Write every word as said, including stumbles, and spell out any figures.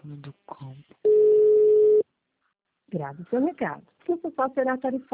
do campo. Grave seu recado. Seu total será tarifado